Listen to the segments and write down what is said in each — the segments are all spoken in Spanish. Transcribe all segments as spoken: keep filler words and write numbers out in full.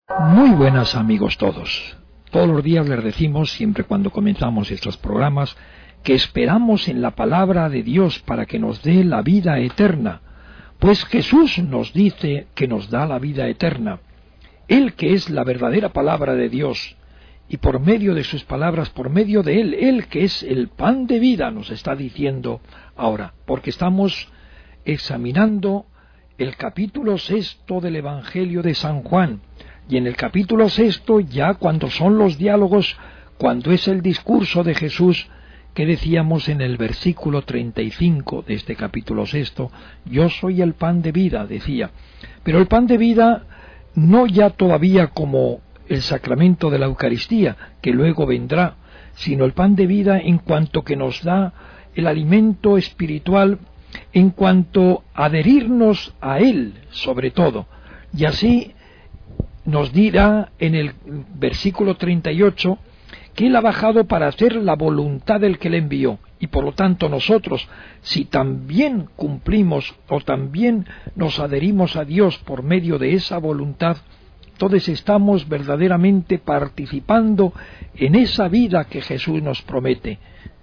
Muy buenas amigos todos. Todos los días les decimos, siempre cuando comenzamos estos programas, que esperamos en la palabra de Dios para que nos dé la vida eterna, pues Jesús nos dice que nos da la vida eterna. Él que es la verdadera palabra de Dios, y por medio de sus palabras, por medio de Él, Él que es el pan de vida, nos está diciendo ahora, porque estamos examinando el capítulo sexto del Evangelio de San Juan, y en el capítulo sexto, ya cuando son los diálogos, cuando es el discurso de Jesús, que decíamos en el versículo treinta y cinco de este capítulo sexto, yo soy el pan de vida, decía. Pero el pan de vida no ya todavía como el sacramento de la Eucaristía, que luego vendrá, sino el pan de vida en cuanto que nos da el alimento espiritual, en cuanto a adherirnos a Él, sobre todo. Y así nos dirá en el versículo treinta y ocho que Él ha bajado para hacer la voluntad del que le envió, y por lo tanto nosotros, si también cumplimos o también nos adherimos a Dios por medio de esa voluntad, entonces estamos verdaderamente participando en esa vida que Jesús nos promete.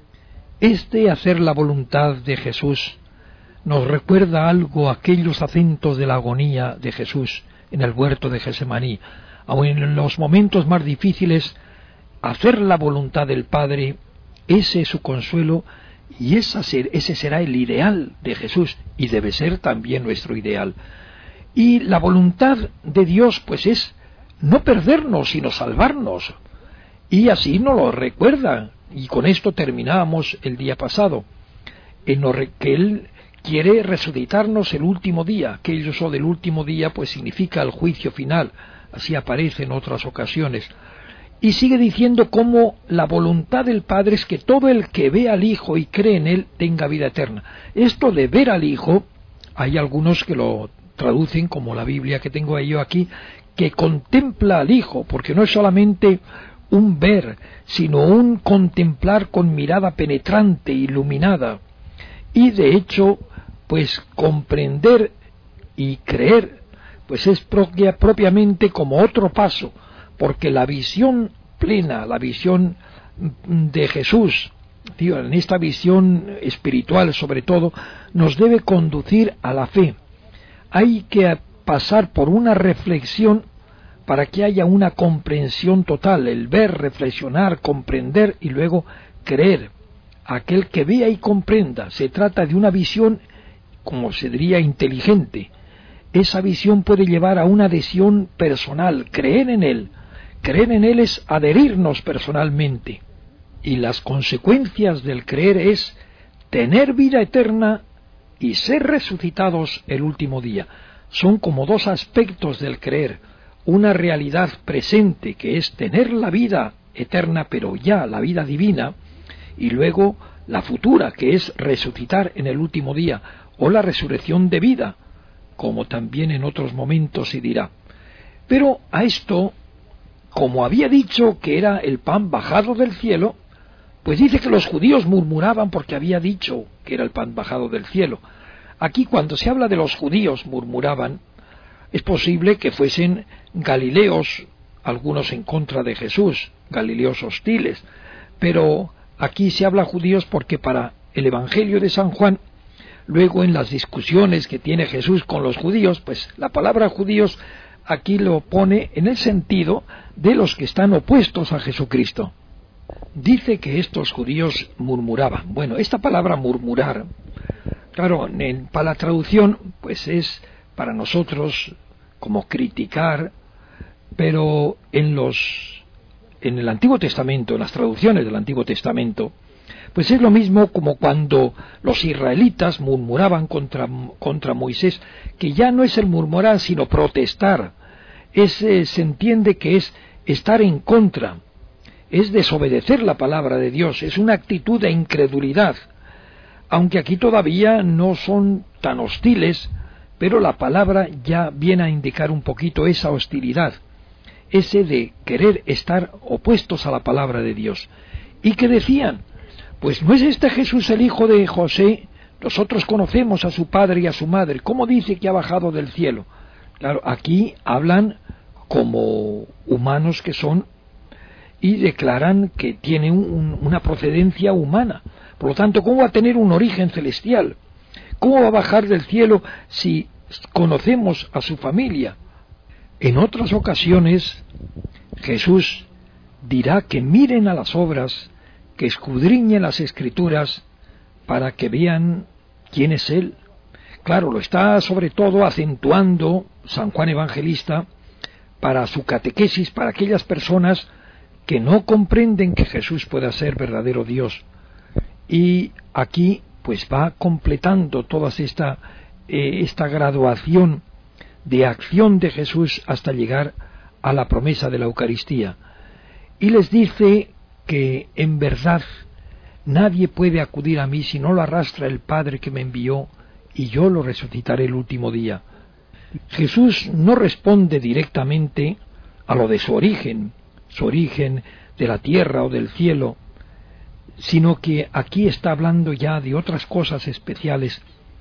Este hacer la voluntad de Jesús nos recuerda algo, aquellos acentos de la agonía de Jesús en el huerto de Getsemaní. Aun en los momentos más difíciles, hacer la voluntad del Padre, ese es su consuelo, y esa ser, ese será el ideal de Jesús, y debe ser también nuestro ideal. Y la voluntad de Dios, pues es no perdernos, sino salvarnos. Y así nos lo recuerda, y con esto terminábamos el día pasado, en lo que Él quiere resucitarnos el último día. Aquello del último día pues significa el juicio final, así aparece en otras ocasiones. Y sigue diciendo cómo la voluntad del Padre es que todo el que ve al Hijo y cree en Él tenga vida eterna. Esto de ver al Hijo, hay algunos que lo traducen como la Biblia que tengo yo aquí, que contempla al Hijo, porque no es solamente un ver, sino un contemplar con mirada penetrante, iluminada. Y de hecho, pues comprender y creer, pues es propia, propiamente como otro paso, porque la visión plena, la visión de Jesús, tío, en esta visión espiritual sobre todo, nos debe conducir a la fe. Hay que pasar por una reflexión para que haya una comprensión total, el ver, reflexionar, comprender y luego creer. Aquel que vea y comprenda, se trata de una visión, como se diría, inteligente. Esa visión puede llevar a una adhesión personal, creer en Él. Creer en Él es adherirnos personalmente. Y las consecuencias del creer es tener vida eterna y ser resucitados el último día. Son como dos aspectos del creer. Una realidad presente, que es tener la vida eterna, pero ya la vida divina, y luego la futura, que es resucitar en el último día, o la resurrección de vida, como también en otros momentos se dirá. Pero a esto, como había dicho que era el pan bajado del cielo, pues dice que los judíos murmuraban porque había dicho que era el pan bajado del cielo. Aquí cuando se habla de los judíos murmuraban, es posible que fuesen galileos, algunos en contra de Jesús, galileos hostiles, pero aquí se habla judíos porque para el Evangelio de San Juan, luego en las discusiones que tiene Jesús con los judíos, pues la palabra judíos aquí lo pone en el sentido de los que están opuestos a Jesucristo. Dice que estos judíos murmuraban. Bueno, esta palabra murmurar, claro, en, para la traducción, pues es para nosotros como criticar, pero en los en el Antiguo Testamento, en las traducciones del Antiguo Testamento, pues es lo mismo como cuando los israelitas murmuraban contra, contra Moisés, que ya no es el murmurar, sino protestar. Es, eh, se entiende que es estar en contra, es desobedecer la palabra de Dios, es una actitud de incredulidad, aunque aquí todavía no son tan hostiles, pero la palabra ya viene a indicar un poquito esa hostilidad, ese de querer estar opuestos a la palabra de Dios. ¿Y qué decían? Pues ¿no es este Jesús el hijo de José? Nosotros conocemos a su padre y a su madre. ¿Cómo dice que ha bajado del cielo? Claro, aquí hablan como humanos que son, y declaran que tiene un, una procedencia humana. Por lo tanto, ¿cómo va a tener un origen celestial? ¿Cómo va a bajar del cielo si conocemos a su familia? En otras ocasiones, Jesús dirá que miren a las obras, que escudriñen las Escrituras, para que vean quién es Él. Claro, lo está sobre todo acentuando San Juan Evangelista para su catequesis, para aquellas personas que no comprenden que Jesús pueda ser verdadero Dios. Y aquí pues va completando toda esta, eh, esta graduación de acción de Jesús hasta llegar a la promesa de la Eucaristía. Y les dice que en verdad nadie puede acudir a mí si no lo arrastra el Padre que me envió, y yo lo resucitaré el último día. Jesús no responde directamente a lo de su origen, su origen de la tierra o del cielo, sino que aquí está hablando ya de otras cosas especiales,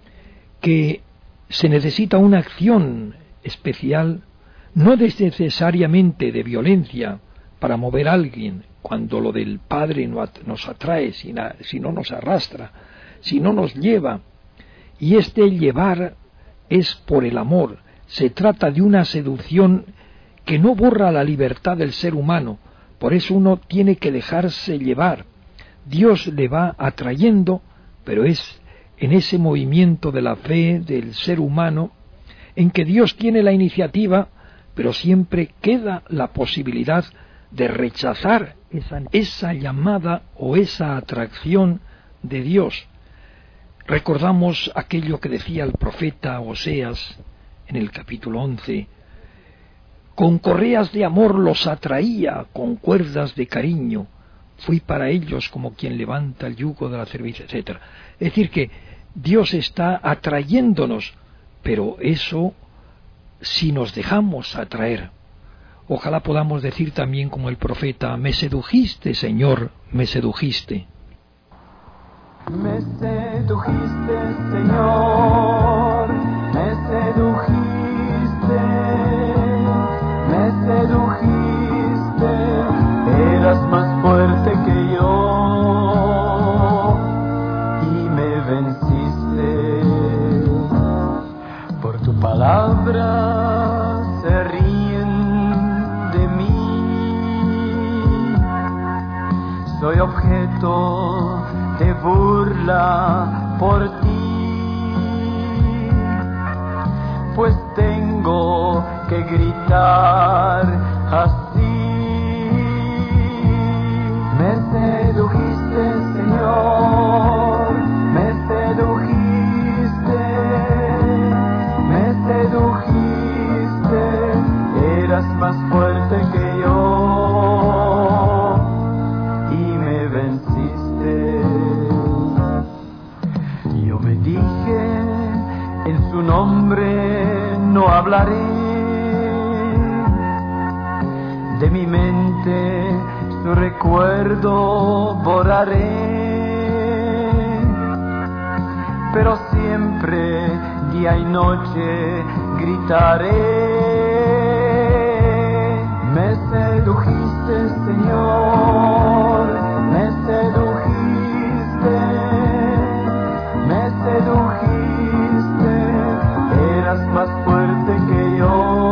que se necesita una acción especial, no necesariamente de violencia para mover a alguien, cuando lo del Padre nos atrae, sino nos arrastra, sino nos lleva. Y este llevar es por el amor. Se trata de una seducción que no borra la libertad del ser humano, por eso uno tiene que dejarse llevar. Dios le va atrayendo, pero es en ese movimiento de la fe del ser humano, en que Dios tiene la iniciativa, pero siempre queda la posibilidad de rechazar esa, esa llamada o esa atracción de Dios. Recordamos aquello que decía el profeta Oseas en el capítulo once: con correas de amor los atraía, con cuerdas de cariño, fui para ellos como quien levanta el yugo de la cerviz, etcétera. Es decir, que Dios está atrayéndonos, pero eso si nos dejamos atraer. Ojalá podamos decir también como el profeta: me sedujiste, Señor, me sedujiste. Me sedujiste, Señor, me sedujiste, me sedujiste, eras más fuerte que yo y me venciste. Por tu palabra se ríen de mí, soy objeto de burla por ti, pues tengo que gritar así: me sedujiste, Señor, me sedujiste, me sedujiste, eras más fuerte que yo y me venciste. Yo me dije, en su nombre no hablaré, de mi mente su recuerdo borraré, pero siempre día y noche gritaré: me sedujiste, Señor, me sedujiste, me sedujiste, eras más fuerte que yo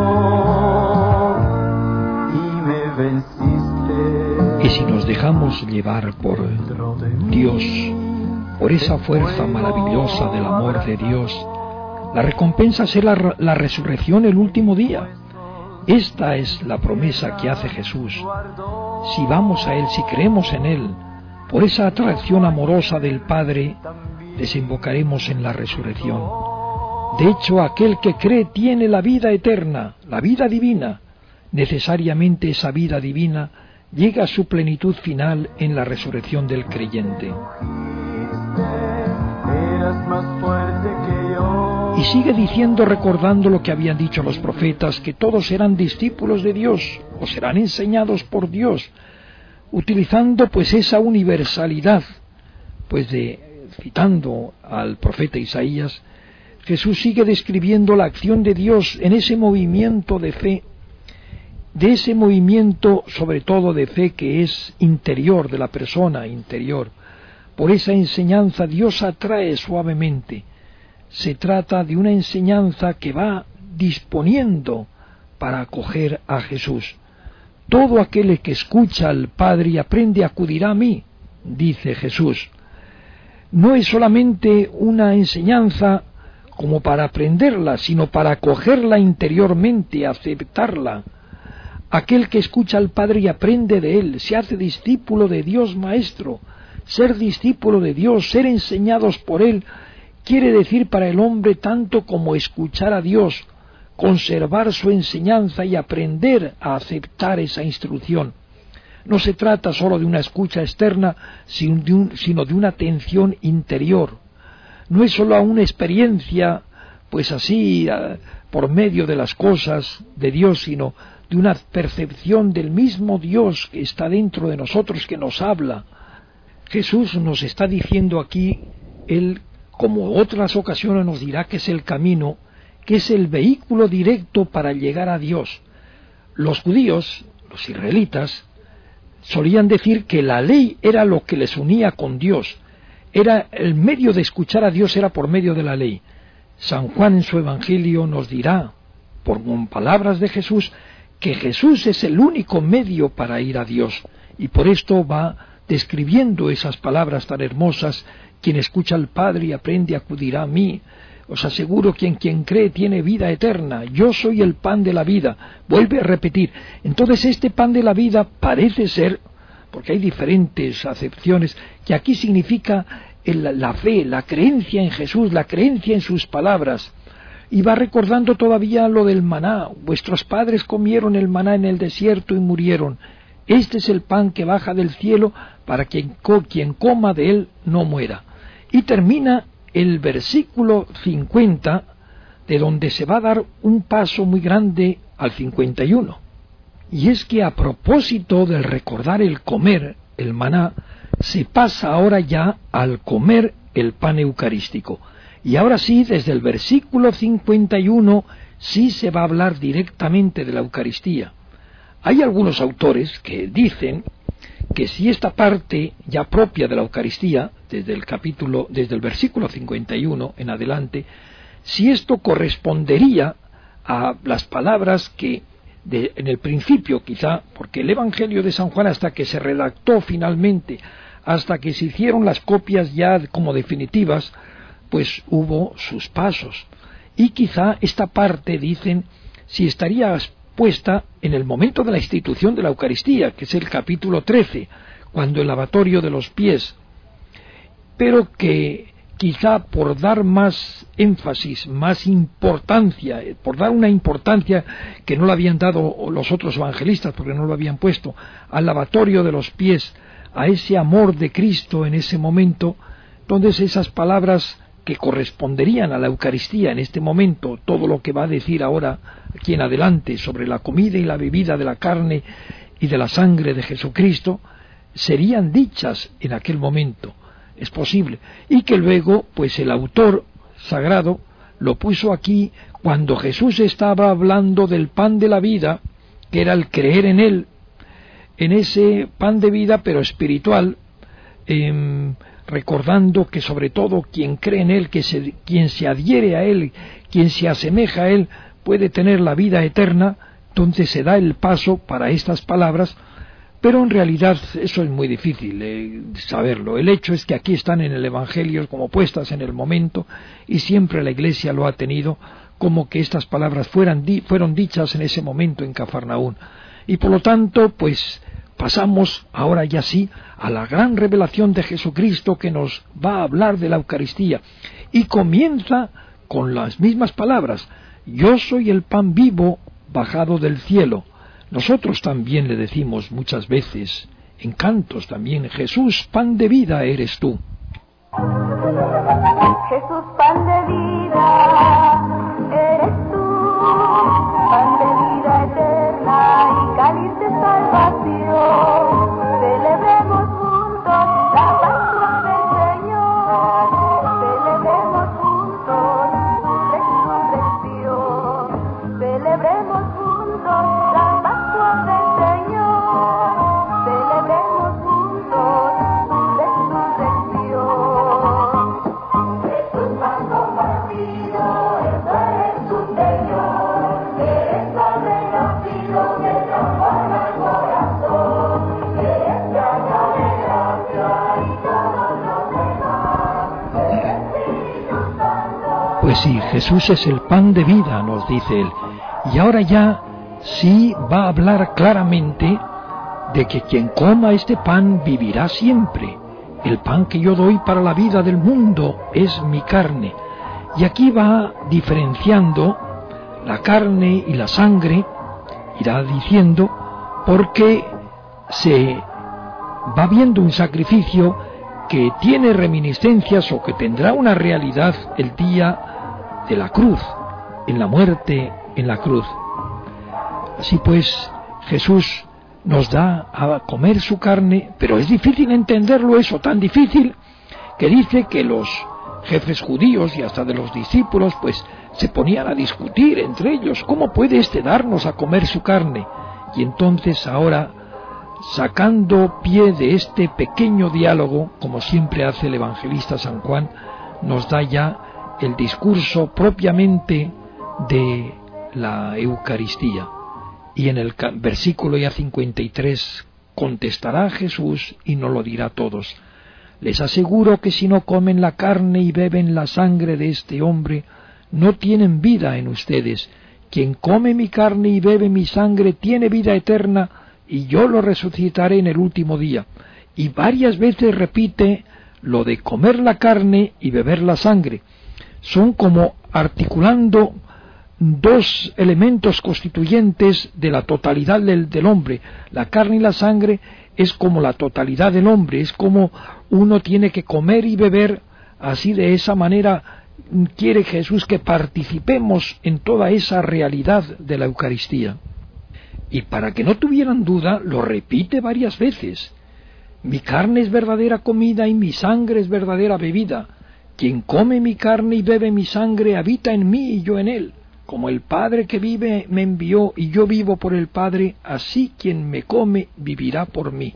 y me venciste. Y si nos dejamos llevar por Dios, por esa fuerza maravillosa del amor de Dios, la recompensa será la resurrección el último día. Esta es la promesa que hace Jesús. Si vamos a Él, si creemos en Él, por esa atracción amorosa del Padre, desembocaremos en la resurrección. De hecho, aquel que cree tiene la vida eterna, la vida divina. Necesariamente esa vida divina llega a su plenitud final en la resurrección del creyente. Y sigue diciendo, recordando lo que habían dicho los profetas, que todos serán discípulos de Dios, o serán enseñados por Dios, utilizando pues esa universalidad, pues de, citando al profeta Isaías, Jesús sigue describiendo la acción de Dios en ese movimiento de fe, de ese movimiento sobre todo de fe que es interior, de la persona interior. Por esa enseñanza Dios atrae suavemente. Se trata de una enseñanza que va disponiendo para acoger a Jesús. Todo aquel que escucha al Padre y aprende acudirá a mí, dice Jesús. No es solamente una enseñanza como para aprenderla, sino para acogerla interiormente, aceptarla. Aquel que escucha al Padre y aprende de Él, se hace discípulo de Dios Maestro. Ser discípulo de Dios, ser enseñados por Él, quiere decir para el hombre tanto como escuchar a Dios, conservar su enseñanza y aprender a aceptar esa instrucción. No se trata solo de una escucha externa, sino de, un, sino de una atención interior. No es solo una experiencia, pues así, uh, por medio de las cosas de Dios, sino de una percepción del mismo Dios que está dentro de nosotros, que nos habla. Jesús nos está diciendo aquí, Él, como otras ocasiones nos dirá que es el camino, que es el vehículo directo para llegar a Dios. Los judíos, los israelitas, solían decir que la ley era lo que les unía con Dios. Era el medio de escuchar a Dios, era por medio de la ley. San Juan en su Evangelio nos dirá, por palabras de Jesús, que Jesús es el único medio para ir a Dios. Y por esto va describiendo esas palabras tan hermosas: quien escucha al Padre y aprende acudirá a mí. Os aseguro que en quien cree tiene vida eterna. Yo soy el pan de la vida. Vuelve a repetir. Entonces este pan de la vida parece ser, porque hay diferentes acepciones, que aquí significa el, la fe, la creencia en Jesús, la creencia en sus palabras. Y va recordando todavía lo del maná. Vuestros padres comieron el maná en el desierto y murieron. Este es el pan que baja del cielo para que quien coma de él no muera. Y termina el versículo cincuenta, de donde se va a dar un paso muy grande al cincuenta y uno. Y es que a propósito del recordar el comer, el maná, se pasa ahora ya al comer el pan eucarístico. Y ahora sí, desde el versículo cincuenta y uno, sí se va a hablar directamente de la Eucaristía. Hay algunos autores que dicen que si esta parte ya propia de la Eucaristía, desde el capítulo, desde el versículo cincuenta y uno en adelante, si esto correspondería a las palabras que de, en el principio quizá, porque el Evangelio de San Juan, hasta que se redactó finalmente, hasta que se hicieron las copias ya como definitivas, pues hubo sus pasos. Y quizá esta parte, dicen, si estaría puesta en el momento de la institución de la Eucaristía, que es el capítulo trece, cuando el lavatorio de los pies, pero que quizá por dar más énfasis, más importancia, por dar una importancia que no le habían dado los otros evangelistas, porque no lo habían puesto, al lavatorio de los pies, a ese amor de Cristo en ese momento, entonces esas palabras que corresponderían a la Eucaristía en este momento, todo lo que va a decir ahora aquí en adelante sobre la comida y la bebida de la carne y de la sangre de Jesucristo, serían dichas en aquel momento. Es posible. Y que luego, pues el autor sagrado lo puso aquí cuando Jesús estaba hablando del pan de la vida, que era el creer en Él, en ese pan de vida, pero espiritual, eh, recordando que sobre todo quien cree en Él, que se, quien se adhiere a Él, quien se asemeja a Él, puede tener la vida eterna. Entonces se da el paso para estas palabras, pero en realidad eso es muy difícil eh, saberlo. El hecho es que aquí están en el Evangelio como puestas en el momento, y siempre la Iglesia lo ha tenido como que estas palabras fueran di, fueron dichas en ese momento en Cafarnaún. Y por lo tanto, pues pasamos ahora ya sí a la gran revelación de Jesucristo, que nos va a hablar de la Eucaristía, y comienza con las mismas palabras: yo soy el pan vivo bajado del cielo. Nosotros también le decimos muchas veces, en cantos también, Jesús, pan de vida eres tú. Jesús, pan de vida eres tú, pan de vida eterna y cáliz de salvación. Celebremos juntos la pasión del Señor, celebremos juntos su resurrección, celebremos juntos la pasión Pues sí, Jesús es el pan de vida, nos dice él. Y ahora ya sí va a hablar claramente de que quien coma este pan vivirá siempre. El pan que yo doy para la vida del mundo es mi carne. Y aquí va diferenciando la carne y la sangre, irá diciendo, porque se va viendo un sacrificio que tiene reminiscencias o que tendrá una realidad el día de la cruz, en la muerte en la cruz. Así pues, Jesús nos da a comer su carne, pero es difícil entenderlo eso, tan difícil que dice que los jefes judíos y hasta de los discípulos pues se ponían a discutir entre ellos, ¿cómo puede éste darnos a comer su carne? Y entonces ahora, sacando pie de este pequeño diálogo, como siempre hace el evangelista San Juan, nos da ya el discurso propiamente de la Eucaristía. Y en el versículo ya cincuenta y tres contestará Jesús y nos lo dirá a todos. Les aseguro que si no comen la carne y beben la sangre de este hombre, no tienen vida en ustedes. Quien come mi carne y bebe mi sangre tiene vida eterna, y yo lo resucitaré en el último día. Y varias veces repite lo de comer la carne y beber la sangre. Son como articulando dos elementos constituyentes de la totalidad del, del hombre. La carne y la sangre es como la totalidad del hombre, es como uno tiene que comer y beber, así de esa manera quiere Jesús que participemos en toda esa realidad de la Eucaristía. Y para que no tuvieran duda, lo repite varias veces. Mi carne es verdadera comida y mi sangre es verdadera bebida. Quien come mi carne y bebe mi sangre habita en mí y yo en él. Como el Padre que vive me envió y yo vivo por el Padre, así quien me come vivirá por mí.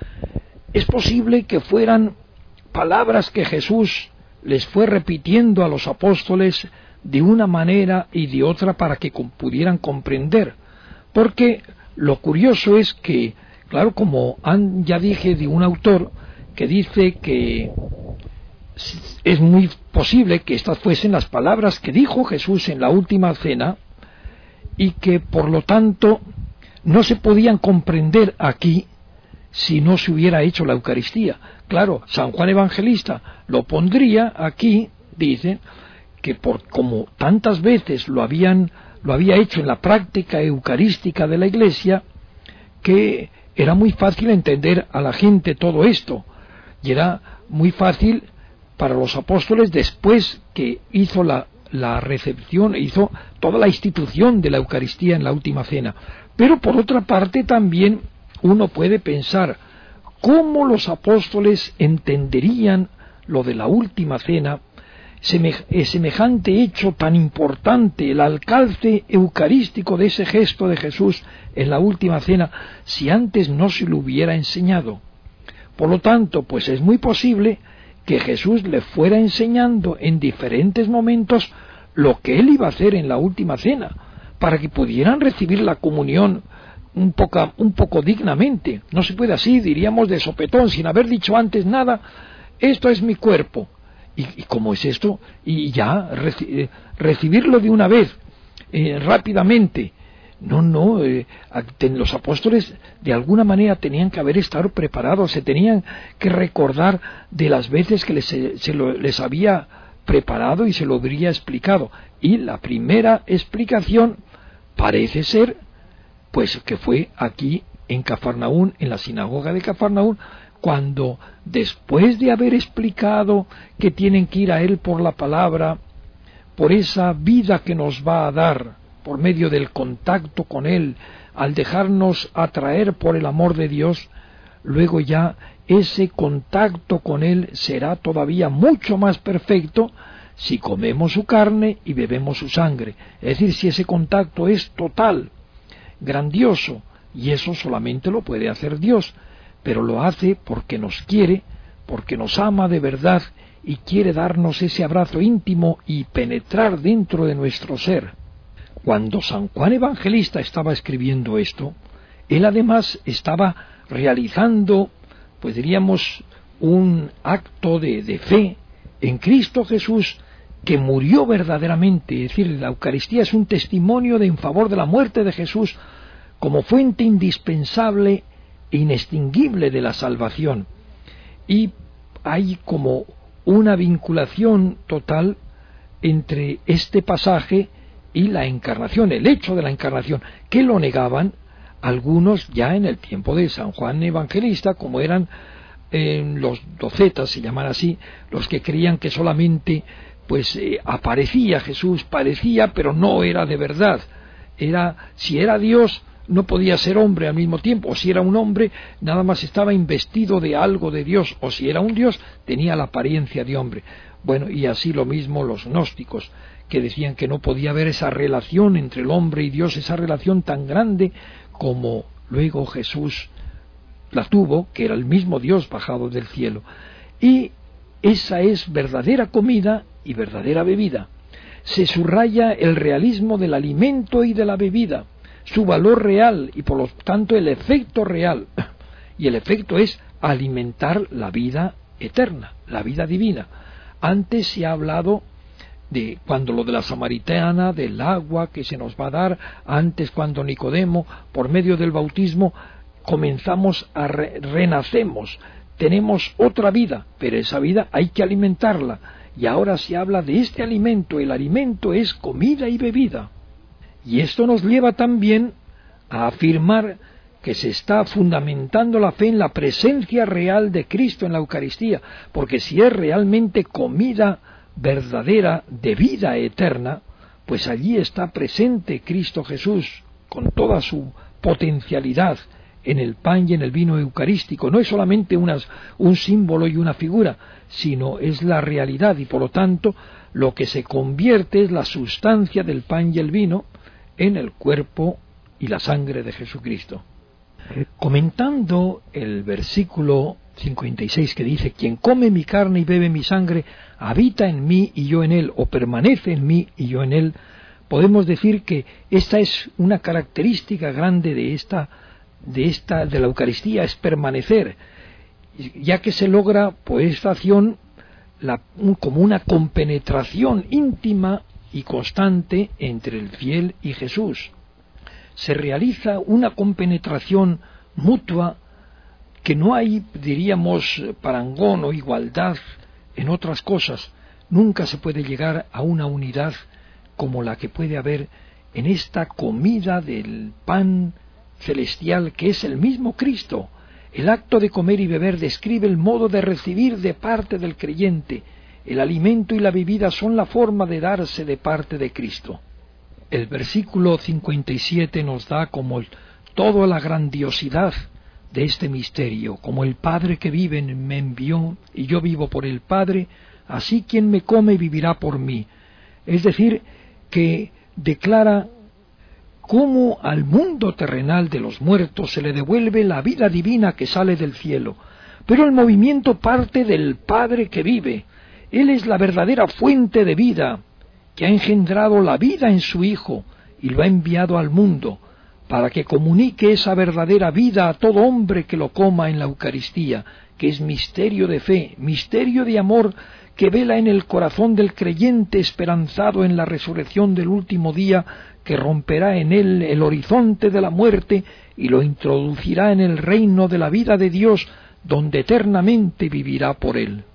Es posible que fueran palabras que Jesús les fue repitiendo a los apóstoles de una manera y de otra para que pudieran comprender. Porque lo curioso es que, claro, como ya dije de un autor que dice que es muy posible que estas fuesen las palabras que dijo Jesús en la última cena y que por lo tanto no se podían comprender aquí si no se hubiera hecho la Eucaristía. Claro, San Juan Evangelista lo pondría aquí, dice, que por como tantas veces lo habían lo había hecho en la práctica eucarística de la Iglesia, que era muy fácil entender a la gente todo esto, y era muy fácil para los apóstoles después que hizo la, la recepción, hizo toda la institución de la Eucaristía en la última cena. Pero por otra parte también uno puede pensar cómo los apóstoles entenderían lo de la última cena, semejante hecho tan importante, el alcance eucarístico de ese gesto de Jesús en la última cena, si antes no se lo hubiera enseñado. Por lo tanto, pues es muy posible que Jesús le fuera enseñando en diferentes momentos lo que él iba a hacer en la última cena, para que pudieran recibir la comunión un poco, un poco dignamente. No se puede así, diríamos de sopetón, sin haber dicho antes nada, esto es mi cuerpo. ¿Y, y cómo es esto? Y ya reci- recibirlo de una vez, eh, rápidamente. No, no, eh, los apóstoles de alguna manera tenían que haber estado preparados, se tenían que recordar de las veces que les, se lo, les había preparado y se lo habría explicado. Y la primera explicación parece ser, pues que fue aquí en Cafarnaún, en la sinagoga de Cafarnaún, cuando después de haber explicado que tienen que ir a él por la palabra, por esa vida que nos va a dar, por medio del contacto con él, al dejarnos atraer por el amor de Dios, luego ya ese contacto con él será todavía mucho más perfecto si comemos su carne y bebemos su sangre. Es decir, si ese contacto es total, grandioso, y eso solamente lo puede hacer Dios, pero lo hace porque nos quiere, porque nos ama de verdad y quiere darnos ese abrazo íntimo y penetrar dentro de nuestro ser. Cuando San Juan Evangelista estaba escribiendo esto, él además estaba realizando, pues diríamos, un acto de, de fe en Cristo Jesús que murió verdaderamente. Es decir, la Eucaristía es un testimonio de en favor de la muerte de Jesús como fuente indispensable e inextinguible de la salvación. Y hay como una vinculación total entre este pasaje y la encarnación, el hecho de la encarnación, que lo negaban algunos ya en el tiempo de San Juan Evangelista, como eran eh, los docetas, se llaman así, los que creían que solamente pues eh, aparecía Jesús, parecía, pero no era de verdad. Era, si era Dios, no podía ser hombre al mismo tiempo, o si era un hombre, nada más estaba investido de algo de Dios, o si era un Dios, tenía la apariencia de hombre. Bueno, y así lo mismo los gnósticos, que decían que no podía haber esa relación entre el hombre y Dios, esa relación tan grande como luego Jesús la tuvo, que era el mismo Dios bajado del cielo. Y esa es verdadera comida y verdadera bebida. Se subraya el realismo del alimento y de la bebida, su valor real y por lo tanto el efecto real. Y el efecto es alimentar la vida eterna, la vida divina. Antes se ha hablado de cuando lo de la samaritana, del agua que se nos va a dar, antes cuando Nicodemo, por medio del bautismo, comenzamos a re renacemos, tenemos otra vida, pero esa vida hay que alimentarla. Y ahora se habla de este alimento, el alimento es comida y bebida. Y esto nos lleva también a afirmar que se está fundamentando la fe en la presencia real de Cristo en la Eucaristía, porque si es realmente comida verdadera de vida eterna, pues allí está presente Cristo Jesús con toda su potencialidad en el pan y en el vino eucarístico. No es solamente unas, un símbolo y una figura, sino es la realidad, y por lo tanto lo que se convierte es la sustancia del pan y el vino en el cuerpo y la sangre de Jesucristo. Comentando el versículo cincuenta y seis que dice: quien come mi carne y bebe mi sangre habita en mí y yo en él, o permanece en mí y yo en él, podemos decir que esta es una característica grande de esta de esta de la Eucaristía, es permanecer, ya que se logra por esta acción la, un, como una compenetración íntima y constante entre el fiel y Jesús. Se realiza una compenetración mutua que no hay, diríamos, parangón o igualdad en otras cosas. Nunca se puede llegar a una unidad como la que puede haber en esta comida del pan celestial que es el mismo Cristo. El acto de comer y beber describe el modo de recibir de parte del creyente. El alimento y la bebida son la forma de darse de parte de Cristo. El versículo cincuenta y siete nos da como el, toda la grandiosidad de este misterio, como el Padre que vive me envió y yo vivo por el Padre, así quien me come vivirá por mí. Es decir, que declara cómo al mundo terrenal de los muertos se le devuelve la vida divina que sale del cielo, pero el movimiento parte del Padre que vive. Él es la verdadera fuente de vida, que ha engendrado la vida en su Hijo y lo ha enviado al mundo, para que comunique esa verdadera vida a todo hombre que lo coma en la Eucaristía, que es misterio de fe, misterio de amor que vela en el corazón del creyente esperanzado en la resurrección del último día, que romperá en él el horizonte de la muerte y lo introducirá en el reino de la vida de Dios, donde eternamente vivirá por él.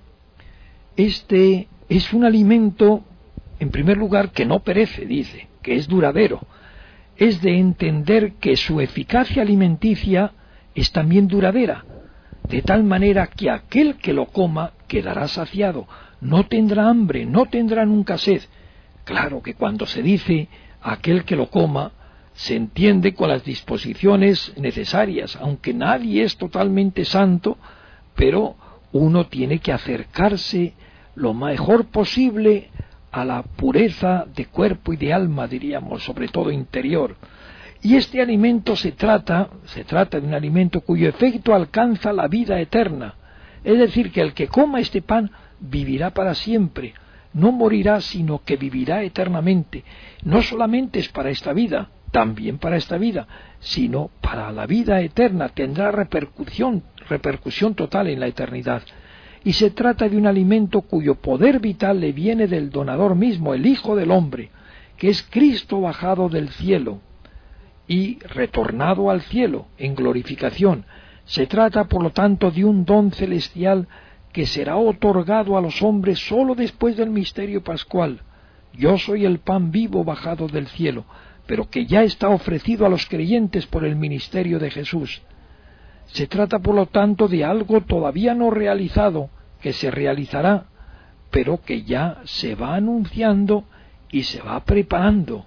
Este es un alimento, en primer lugar, que no perece, dice, que es duradero. Es de entender que su eficacia alimenticia es también duradera, de tal manera que aquel que lo coma quedará saciado, no tendrá hambre, no tendrá nunca sed. Claro que cuando se dice aquel que lo coma, se entiende con las disposiciones necesarias, aunque nadie es totalmente santo, pero uno tiene que acercarse lo mejor posible a la pureza de cuerpo y de alma, diríamos, sobre todo interior. Y este alimento se trata, se trata de un alimento cuyo efecto alcanza la vida eterna. Es decir, que el que coma este pan vivirá para siempre, no morirá, sino que vivirá eternamente. No solamente es para esta vida, también para esta vida, sino para la vida eterna, tendrá repercusión, repercusión total en la eternidad. y se trata de un alimento cuyo poder vital le viene del donador mismo, el Hijo del Hombre, que es Cristo bajado del cielo y retornado al cielo en glorificación. Se trata, por lo tanto, de un don celestial que será otorgado a los hombres sólo después del misterio pascual. Yo soy el pan vivo bajado del cielo, pero que ya está ofrecido a los creyentes por el ministerio de Jesús. Se trata, por lo tanto, de algo todavía no realizado, que se realizará, pero que ya se va anunciando y se va preparando.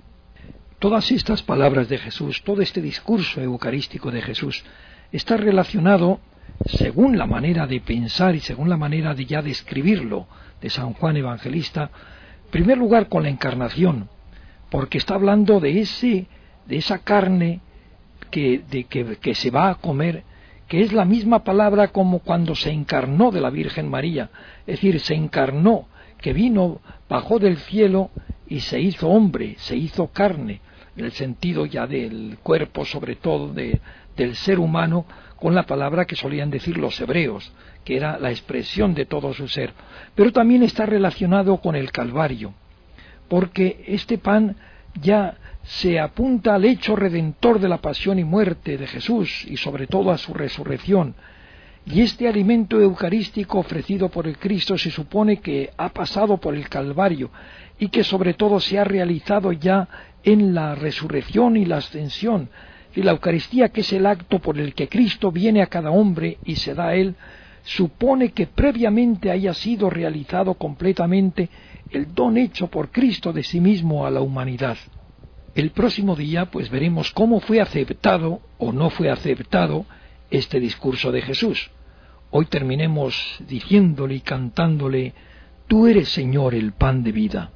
Todas estas palabras de Jesús, todo este discurso eucarístico de Jesús, está relacionado, según la manera de pensar y según la manera de ya describirlo de San Juan Evangelista, en primer lugar con la encarnación, porque está hablando de ese, de esa carne que, de, que, que se va a comer, que es la misma palabra como cuando se encarnó de la Virgen María, es decir, se encarnó, que vino, bajó del cielo y se hizo hombre, se hizo carne, en el sentido ya del cuerpo, sobre todo de, del ser humano, con la palabra que solían decir los hebreos, que era la expresión de todo su ser. Pero también está relacionado con el Calvario, porque este pan ya se apunta al hecho redentor de la pasión y muerte de Jesús, y sobre todo a su resurrección. Y este alimento eucarístico ofrecido por el Cristo se supone que ha pasado por el Calvario, y que sobre todo se ha realizado ya en la resurrección y la ascensión. Y la Eucaristía, que es el acto por el que Cristo viene a cada hombre y se da a él, supone que previamente haya sido realizado completamente el don hecho por Cristo de sí mismo a la humanidad. El próximo día pues veremos cómo fue aceptado o no fue aceptado este discurso de Jesús. Hoy terminemos diciéndole y cantándole: Tú eres, Señor, el pan de vida.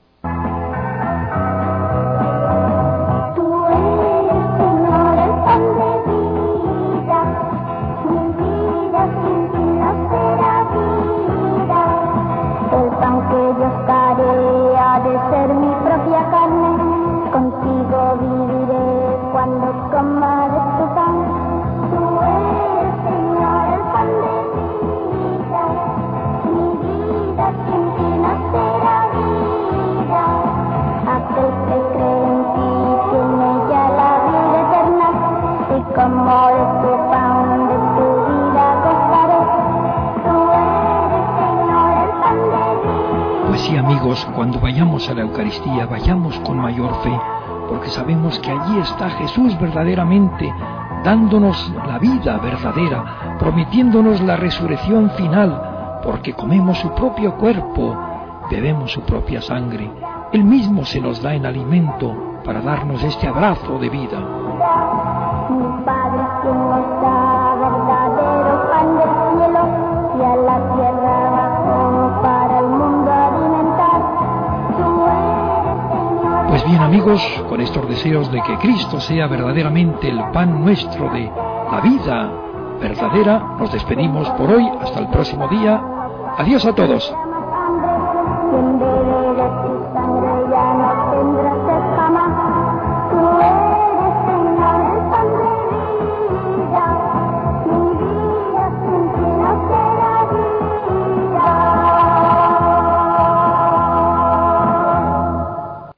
Pues sí, amigos, cuando vayamos a la Eucaristía, vayamos con mayor fe, porque sabemos que allí está Jesús verdaderamente, dándonos la vida verdadera, prometiéndonos la resurrección final, porque comemos su propio cuerpo, bebemos su propia sangre. Él mismo se nos da en alimento para darnos este abrazo de vida. Mi Padre que nos da verdadero pan del cielo y a la tierra bajó para el mundo alimentar. Tú eres, Señor. Pues bien, amigos, con estos deseos de que Cristo sea verdaderamente el pan nuestro de la vida verdadera, nos despedimos por hoy. Hasta el próximo día. Adiós a todos. Quien debe de